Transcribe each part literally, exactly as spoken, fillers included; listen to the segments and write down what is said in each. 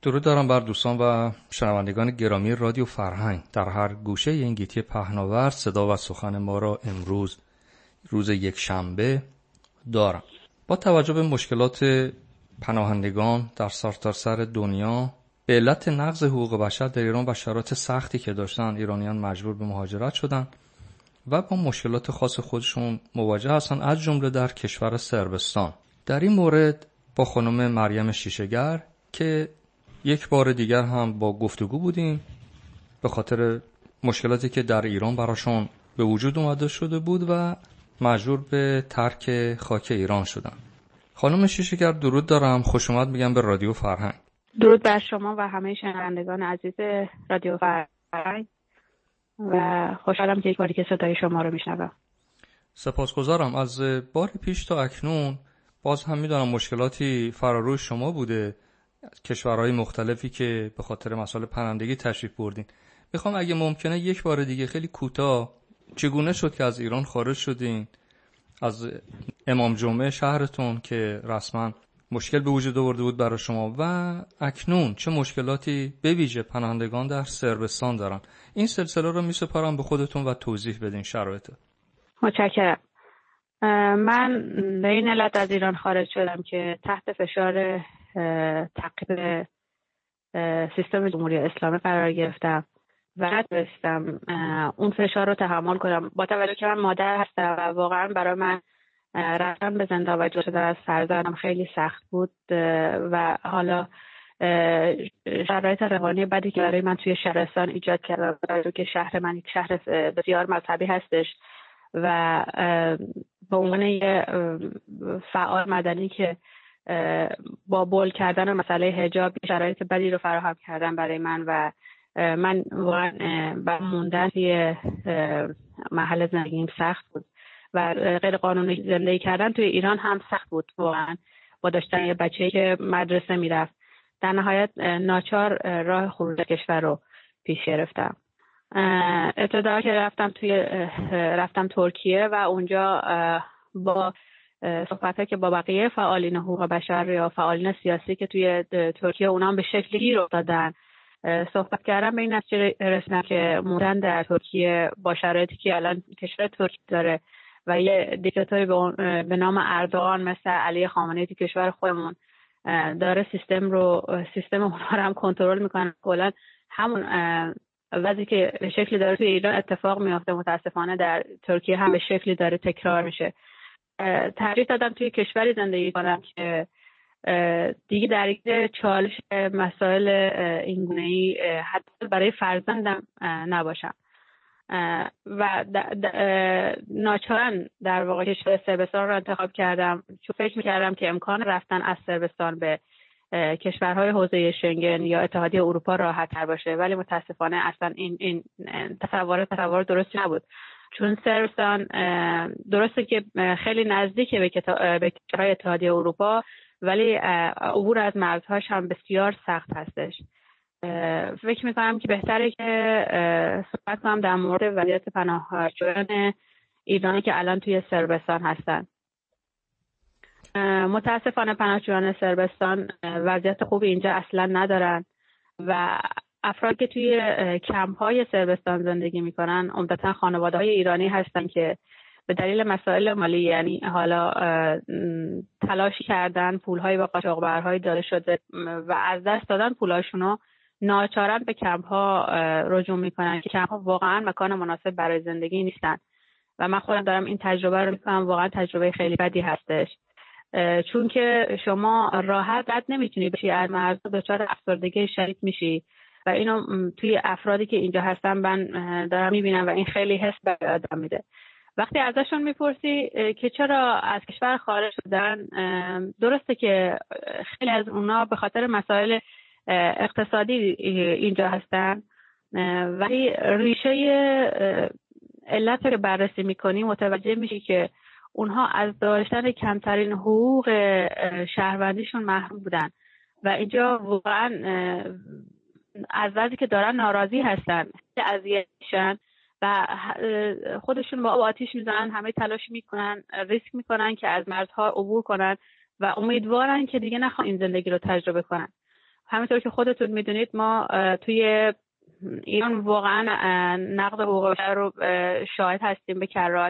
درود دارم بر دوستان و شنوندگان گرامی رادیو فرهنگ در هر گوشه این گیتی پهناور. صدا و سخن ما را امروز روز یک شنبه دارم. با توجه به مشکلات پناهندگان در سرتاسر دنیا به علت نقض حقوق بشر در ایران و شرایط سختی که داشتن، ایرانیان مجبور به مهاجرت شدن و با مشکلات خاص خودشون مواجه هستن، از جمله در کشور صربستان. در این مورد با خانم مریم شیشه‌گر که یک بار دیگر هم با گفتگو بودیم به خاطر مشکلاتی که در ایران براشون به وجود اومده شده بود و مجبور به ترک خاک ایران شدن. خانم شیشه‌گر درود دارم، خوش اومد میگم به رادیو فرهنگ. درود بر شما و همه شنوندگان عزیز رادیو فرهنگ و خوشحالم که یک باری که صدای شما رو میشنوم. سپاسگزارم. از بار پیش تا اکنون باز هم میدونم مشکلاتی فراروی شما بوده، کشورهای مختلفی که به خاطر مسائل پناهندگی تشریف بردین. میخوام اگه ممکنه یک بار دیگه خیلی کوتاه چگونه شد که از ایران خارج شدین، از امام جمعه شهرتون که رسما مشکل به وجود آورده بود برای شما، و اکنون چه مشکلاتی به ویژه پناهندگان در صربستان دارن. این سلسله رو میسپارم به خودتون و توضیح بدین شرایط. متشکرم. من به این علت از ایران خارج شدم که تحت فشار تعقیب سیستم جمهوری اسلامی قرار گرفتم و نتونستم اون فشار رو تحمل کنم. با توجه که من مادر هستم و واقعا برای من رفتن به زندان و جدا شدن از فرزندم خیلی سخت بود و حالا شرایط روانی بدی که برای من توی شهرستان ایجاد کرد، برای که شهر من یک شهر بسیار مذهبی هستش و به عنوان یه فعال مدنی که با بول کردن مسئله حجاب شرایط بدی رو فراهم کردن برای من و من واقعا با موندن توی محل زندگیم سخت بود و غیر قانونی زندگی کردن توی ایران هم سخت بود واقعا، با داشتن یه بچه‌ای که مدرسه میرفت. در نهایت ناچار راه خروج کشور رو پیش گرفتم. ابتدا که رفتم توی رفتم ترکیه و اونجا با صحبت‌ها که با بقیه فعالین حقوق بشر یا فعالین سیاسی که توی ترکیه اونا هم به شکلی گیر افتادن صحبت کردم، به این نتیجه رسیدم که موندن در ترکیه با شرایطی که الان کشور ترکیه داره و یه دیکتاتوری به نام اردوغان مثل علی خامنه‌ای تو کشور خودمون داره سیستم رو سیستم اونها رو هم کنترل میکنه، کلا همون وضعی که به شکلی داره توی ایران اتفاق میفته متاسفانه در ترکیه هم به شکلی داره تکرار میشه. ترجیح دادم توی کشوری زندگی کنم که دیگه درگیر چالش مسائل اینگونه‌ای حتی برای فرزندم نباشم و ناچارا در واقع کشور صربستان رو انتخاب کردم چون فکر میکردم که امکان رفتن از صربستان به کشورهای حوزه شنگن یا اتحادیه اروپا راحت تر باشه، ولی متاسفانه اصلا این این تصور تصور درستی نبود، چون صربستان درسته که خیلی نزدیکه به کشورهای اتحادیه اروپا ولی عبور از مرزهاش هم بسیار سخت هستش. فکر میکنم که بهتره که صحبت کنم در مورد وضعیت پناهجویان ایرانی که الان توی صربستان هستن. متاسفانه پناهجویان صربستان وضعیت خوبی اینجا اصلا ندارن و افرادی که توی کمپ‌های صربستان زندگی میکنن عمدتاً خانواده‌های ایرانی هستن که به دلیل مسائل مالی، یعنی حالا تلاش کردن پول‌های با قاچاقبرهای داده شده و از دست دادن پولاشونو، ناچارن به کمپ‌ها رجوع میکنن که کمپ‌ها واقعاً مکان مناسب برای زندگی نیستن و من خودم دارم این تجربه رو میکنم. واقعاً تجربه خیلی بدی هستش، چون که شما راحت رد نمیتونی بشی از مرز، دچار افسردگی شدید میشی و اینو توی افرادی که اینجا هستن من دارم میبینم و این خیلی حس به آدم میده. وقتی ازشون میپرسی که چرا از کشور خارج شدن، درسته که خیلی از اونا به خاطر مسائل اقتصادی اینجا هستن ولی ریشه علت رو بررسی میکنی متوجه میشی که اونها از داشتن کمترین حقوق شهروندیشون محروم بودن و اینجا واقعا از وضعی که دارن ناراضی هستن، اذیتشن و خودشون با آتیش میزنن، همه تلاش میکنن، ریسک میکنن که از مرزها عبور کنن و امیدوارن که دیگه نخوان این زندگی رو تجربه کنن. همینطور که خودتون میدونید ما توی ایران واقعا نقض حقوق بشر رو شاهد هستیم به کرات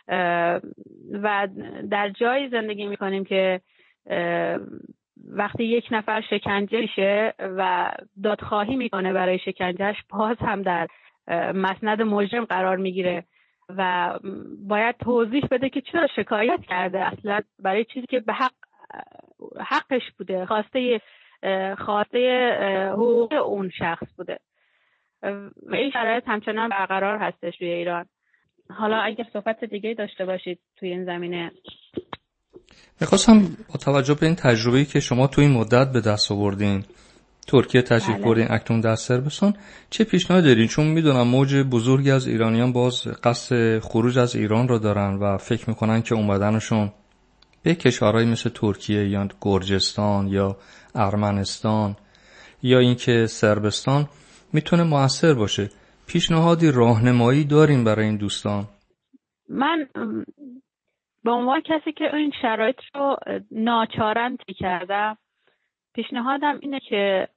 و در جایی زندگی میکنیم که وقتی یک نفر شکنجه میشه و دادخواهی میکنه برای شکنجهش، باز هم در مسند مجرم قرار میگیره و باید توضیح بده که چرا شکایت کرده، اصلا برای چیزی که به حق حقش بوده، خواسته خواسته حقوق اون شخص بوده و این شرایط همچنان برقرار هستش توی ایران. حالا اگر صحبت دیگه داشته باشید توی این زمینه. میخواستم با توجه به این تجربه‌ای که شما توی این مدت به دست آوردین، ترکیه تشریف بردین، اکنون در صربستان، چه پیشنهادی دارین؟ چون میدونم موج بزرگی از ایرانیان باز قصد خروج از ایران رو دارن و فکر میکنن که اومدنشون به کشورهایی مثل ترکیه یا گرجستان یا ارمنستان یا اینکه صربستان میتونه موثر باشه. پیشنهادی، راهنمایی دارین برای این دوستان؟ من به عنوان کسی که این شرایط رو ناچارن طی کردم، پیشنهادم اینه که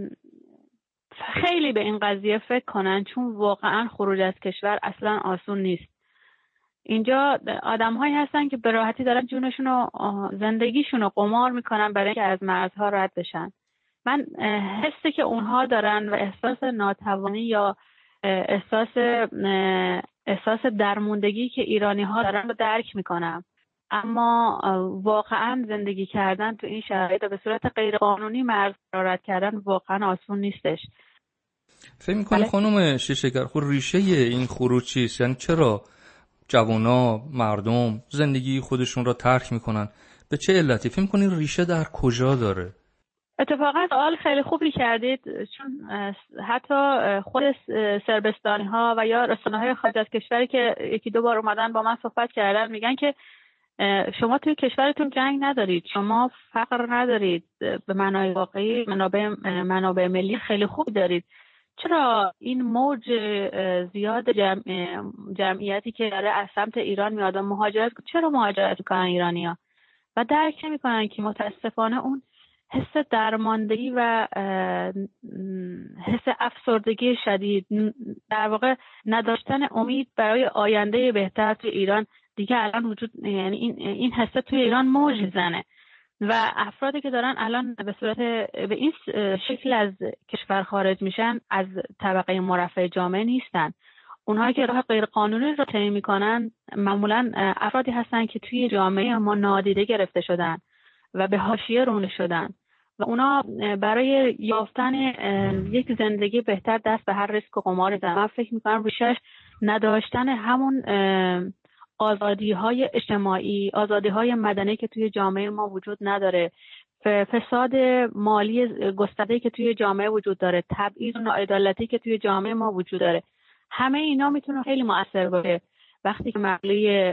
خیلی به این قضیه فکر کنن، چون واقعا خروج از کشور اصلا آسون نیست. اینجا آدم هایی هستن که به راحتی دارن جونشون و زندگیشون رو قمار میکنن برای اینکه از مرزها رد بشن. من حسی که اونها دارن و احساس ناتوانی یا احساس احساس درموندگی که ایرانی ها دارن رو درک میکنم، اما واقعا زندگی کردن تو این شرایط و به صورت غیر قانونی مرز رد کردن واقعا آسون نیستش. فکر میکنی خانم شیشه‌گرخور ریشه این خروج چیست؟ یعنی چرا جوانا، مردم زندگی خودشون را ترک میکنن؟ به چه علتی؟ فکر میکنی ریشه در کجا داره؟ اتفاقا سوال خیلی خوبی کردید، چون حتی خود صربستانی ها و یا رسانه های خارج از کشوری که یکی دو بار اومدن با من صحبت کردن میگن که شما توی کشورتون جنگ ندارید، شما فقر ندارید، به معنای واقعی منابع منابع ملی خیلی خوب دارید. چرا این موج زیاد جمع جمعیتی که داره از سمت ایران میاد مهاجرت، چرا مهاجرت میکنن ایرانی‌ها؟ و درک نمیکنن که متاسفانه اون حس درماندگی و حس افسردگی شدید، در واقع نداشتن امید برای آینده بهتر توی ایران دیگه الان وجود، یعنی این این حس توی ایران موج زنه و افرادی که دارن الان به صورت به این شکل از کشور خارج میشن از طبقه مرفه جامعه نیستن. اونهایی که راه غیر قانونی رو طی میکنن معمولا افرادی هستن که توی جامعه ما نادیده گرفته شدن و به حاشیه رونده شدن و اونا برای یافتن یک زندگی بهتر دست به هر ریسک و قمار زدن. من فکر میکنم ریشش نداشتن همون آزادی های اجتماعی، آزادی های مدنی که توی جامعه ما وجود نداره، فساد مالی گسترده‌ای که توی جامعه وجود داره، تبعیض و ناعدالتی که توی جامعه ما وجود داره، همه اینا میتونه خیلی مؤثر باشه وقتی که مسئله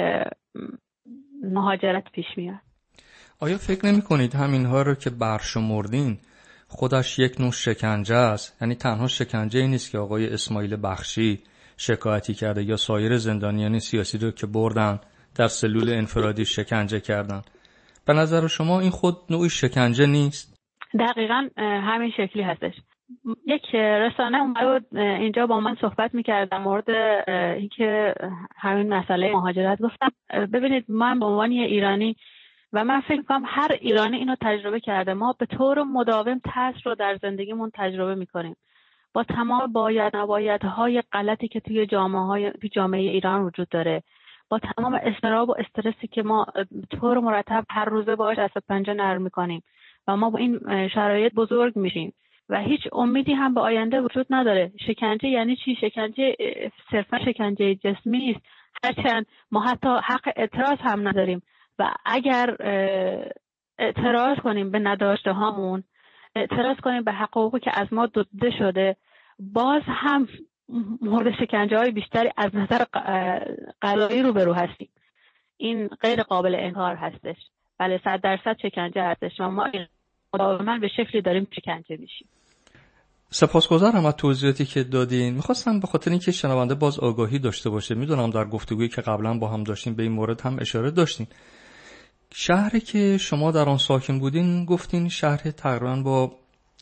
مهاجرت پیش میاد. آیا فکر نمی کنید همینها رو که برشمردین خودش یک نوع شکنجه است؟ یعنی تنها شکنجه ای نیست که آقای اسماعیل بخشی شکایتی کرده یا سایر زندانیان سیاسی رو که بردن در سلول انفرادی شکنجه کردن. به نظر شما این خود نوعی شکنجه نیست؟ دقیقاً همین شکلی هستش. یک رسانه اومد اینجا با من صحبت می‌کرد در مورد اینکه همین مسئله مهاجرت. گفتم ببینید من به عنوان ایرانی و من فکر می‌کنم هر ایرانی اینو تجربه کرده، ما به طور مداوم ترس رو در زندگیمون تجربه می‌کنیم با تمام باید نبایدهای غلطی که توی جامعه توی جامعه ایران وجود داره، با تمام اضطراب و استرسی که ما طور مرتب هر روزه باهاش دست و پنجه نرم می‌کنیم و ما با این شرایط بزرگ میشیم و هیچ امیدی هم به آینده وجود نداره. شکنجه یعنی چی؟ شکنجه صرفا شکنجه جسمی نیست، هرچند ما حتی حق اعتراض هم نداریم و اگر اعتراض کنیم به نداشته هامون، اعتراض کنیم به حقوقی که از ما دزدیده شده، باز هم مورد شکنجه های بیشتری از نظر قضایی رو برو هستیم. این غیر قابل انکار هستش. بله صد درصد شکنجه هستش و ما مداوما به شکلی داریم شکنجه میشیم. سپاسگزارم از توضیحاتی که دادین. میخواستم به خاطر اینکه شنونده باز آگاهی داشته باشه، میدونم در گفتگویی که قبلا با هم داشتیم به این مورد هم اشاره داشتین. شهری که شما در آن ساکن بودین گفتین شهر تقریبا با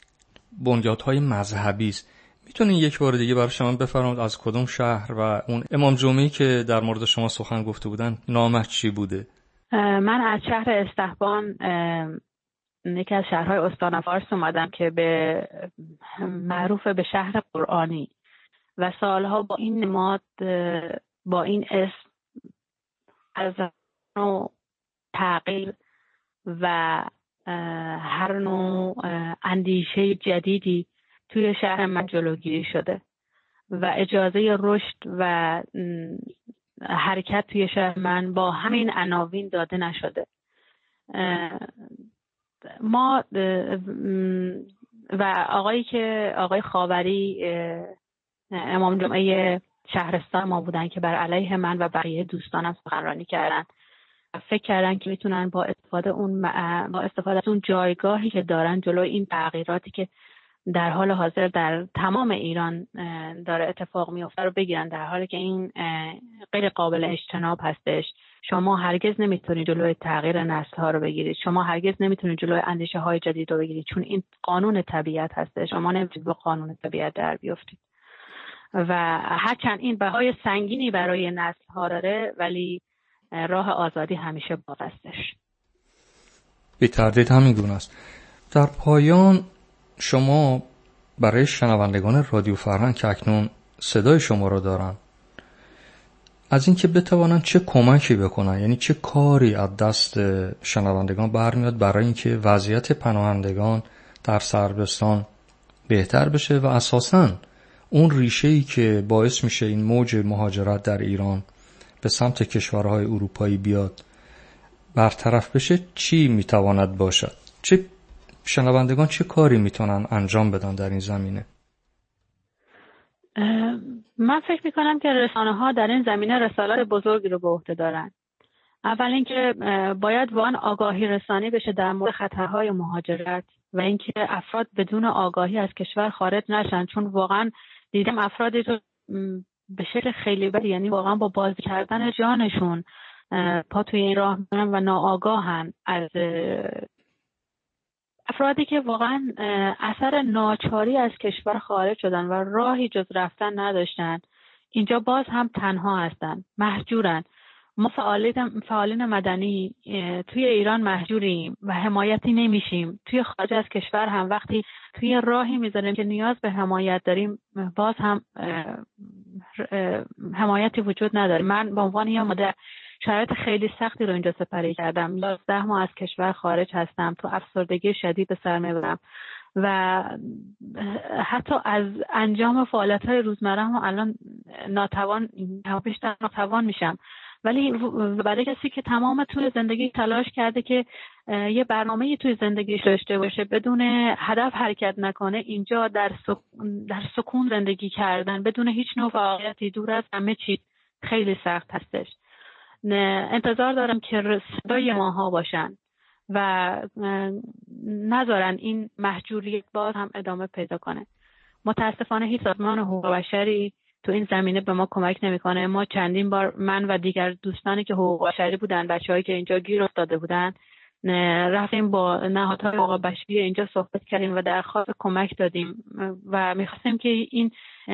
بنیادهای مذهبی است. میتونین یک بار دیگه برای شما بفرمایید از کدوم شهر و اون امام جمعه‌ای که در مورد شما سخن گفته بودن نامش چی بوده؟ من از شهر استحبان، یکی از شهرهای استان فارس اومدم که به معروف به شهر قرآنی و سالها با این نماد، با این اسم از نوع تغییر و هر نوع اندیشه جدیدی توی شهر من جلوگیری شده و اجازه رشد و حرکت توی شهر من با همین عناوین داده نشده. ما و آقایی که آقای خاوری امام جمعه شهرستان ما بودن که بر علیه من و بقیه دوستانم سخنرانی کردن، فکر کردن که میتونن با استفاده اون با استفاده از اون جایگاهی که دارن جلوی این تغییراتی که در حال حاضر در تمام ایران داره اتفاق میفته رو بگیرن، در حالی که این غیر قابل اجتناب هستش. شما هرگز نمیتونید جلوی تغییر نسل ها رو بگیرید، شما هرگز نمیتونید جلوی اندیشه های جدید رو بگیرید، چون این قانون طبیعت هستش. شما نمیتونید با قانون طبیعت در بیافتید و هرچند این بهای سنگینی برای نسل ها داره، ولی راه آزادی همیشه باز هستش. بی تردید همین گونه است. در پایان شما برای شنوندگان رادیو فرهنگ که اکنون صدای شما رو دارن، از اینکه بتوانن چه کمکی بکنن، یعنی چه کاری از دست شنوندگان برمیاد برای اینکه وضعیت پناهندگان در سربستان بهتر بشه و اساساً اون ریشه‌ای که باعث میشه این موج مهاجرت در ایران به سمت کشورهای اروپایی بیاد برطرف بشه، چی میتواند باشد؟ چه شنوندگان چه کاری میتونن انجام بدن در این زمینه؟ من فکر میکنم که رسانه ها در این زمینه رسالت بزرگی رو به عهده دارن. اول اینکه باید واقعا آگاهی رسانی بشه در مورد خطرهای مهاجرت و اینکه افراد بدون آگاهی از کشور خارج نشن، چون واقعا دیدم افرادی تو به شکل خیلی بدی، یعنی واقعا با باز کردن جانشون پا توی این راه میرن و ناآگاهن از افرادی که واقعا اثر ناچاری از کشور خارج شدن و راهی جز رفتن نداشتن. اینجا باز هم تنها هستن، محجورن. ما فعالین فعالین مدنی توی ایران محجوریم و حمایتی نمیشیم. توی خارج از کشور هم وقتی توی راهی میذاریم که نیاز به حمایت داریم، باز هم حمایتی وجود نداره. من به عنوان یه مادر شرایط خیلی سختی رو اینجا سپری کردم. یازده ماه از کشور خارج هستم، تو افسردگی شدید به سر میبرم و حتی از انجام فعالیت‌های روزمره هم الان ناتوان بیشتر ناتوان میشم. ولی برای کسی که تمام توی زندگی تلاش کرده که یه برنامه‌ای توی زندگیش داشته باشه، بدون هدف حرکت نکنه، اینجا در در سکون زندگی کردن بدون هیچ نوع فعالیتی، دور از همه چیز، خیلی سخت هستش. انتظار دارم که صدای ماها باشن و نذارن این محجوریت باز هم ادامه پیدا کنه. متاسفانه هیچ سازمان حقوق بشری تو این زمینه به ما کمک نمیکنه. ما چندین بار، من و دیگر دوستانی که حقوق بشری بودن، بچه‌هایی که اینجا گیر افتاده بودن، رفتیم با نهادهای حقوق بشری اینجا صحبت کردیم و درخواست کمک دادیم و می‌خواستیم که این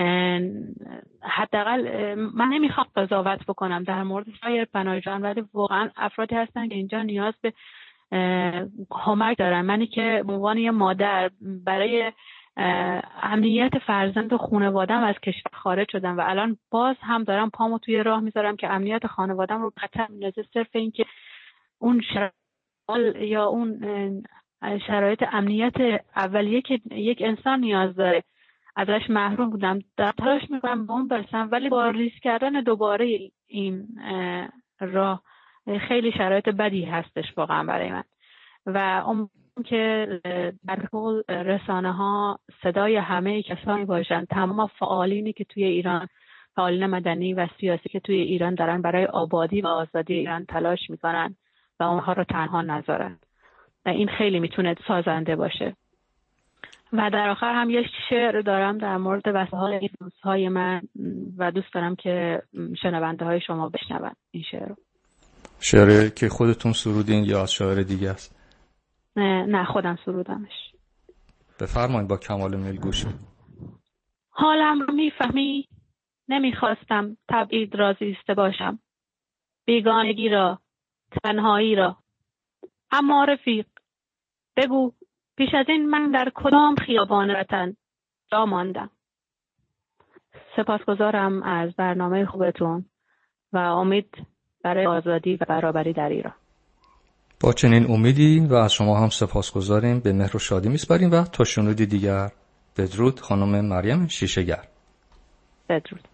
حداقل، من نمیخوام قضاوت بکنم در مورد سایر پناهجویان، ولی واقعا افرادی هستن که اینجا نیاز به کمک دارن. منی که به عنوان یه مادر برای امنیت فرزند و خانواده‌ام از کشور خارج شدم و الان باز هم دارم پامو توی راه میذارم که امنیت خانواده‌ام رو خطر میندازه، صرف این که اون شرایط یا اون شرایط امنیت اولیه که یک انسان نیاز داره ازش محروم بودم. در تلاش میکنم به اون برسم، ولی با ریسک کردن دوباره این راه خیلی شرایط بدی هستش واقعا برای من و اون که در کل رسانه ها صدای همه کسانی باشن، تمام فعالینی که توی ایران، فعالین مدنی و سیاسی که توی ایران دارن برای آبادی و آزادی ایران تلاش میکنن و اونها رو تنها نذارن و این خیلی میتونه سازنده باشه. و در آخر هم یه شعر دارم در مورد وسایل این روزهای من و دوست دارم که شنونده های شما بشنون این شعر رو. شعری که خودتون سرودین یا از شاعر دیگه است؟ نه, نه خودم سرودمش. بفرمایید با کمال میل گوش. حالم رو میفهمی؟ نمیخواستم تبعید را زیسته باشم، بیگانگی را، تنهایی را. اما رفیق بگو پیش از این من در کدام خیابان وطن جا ماندم؟ سپاسگزارم از برنامه خوبتون و امید برای آزادی و برابری در ایران. با چنین امیدی و از شما هم سپاسگزاریم، به مهر و شادی میسپاریم و تا شنودی دیگر بدرود. خانم مریم شیشه‌گر. بدرود.